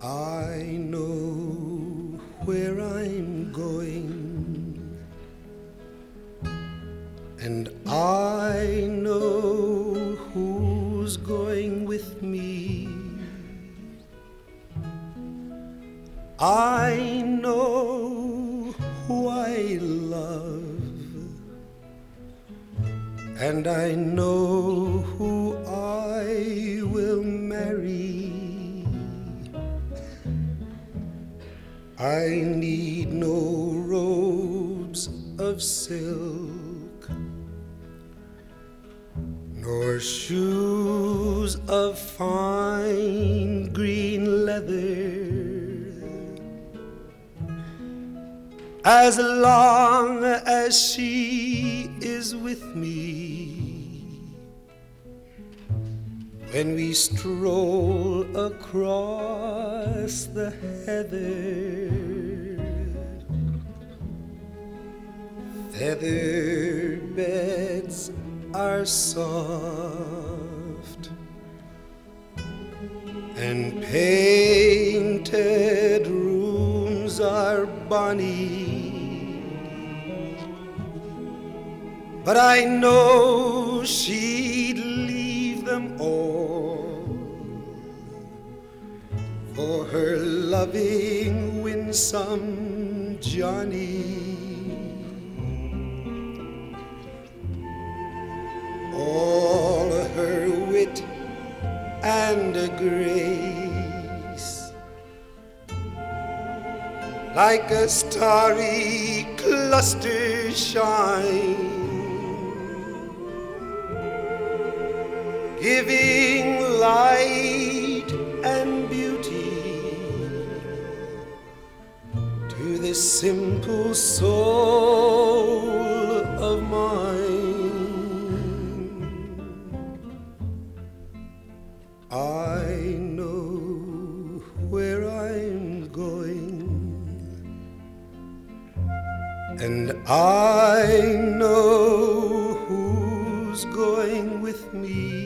I know where I'm going, and I know who's going with me. I know who I love, and I know who I will marry. I need no robes of silk, nor shoes of fine green leather. As long as she is with me, when we stroll across the heather, feather beds are soft and painted rooms are bonny. But I know she'd leave them all for her loving, winsome Johnny. All her wit and grace, like a starry cluster shine, giving light and beauty to this simple soul of mine. I know where I'm going, and I know who's going with me.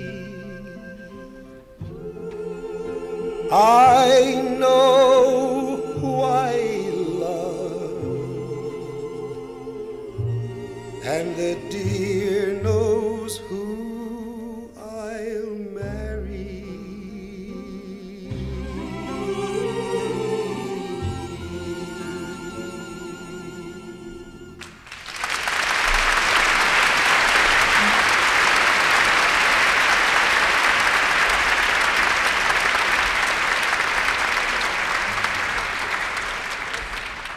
I know who I love, and the dear knows who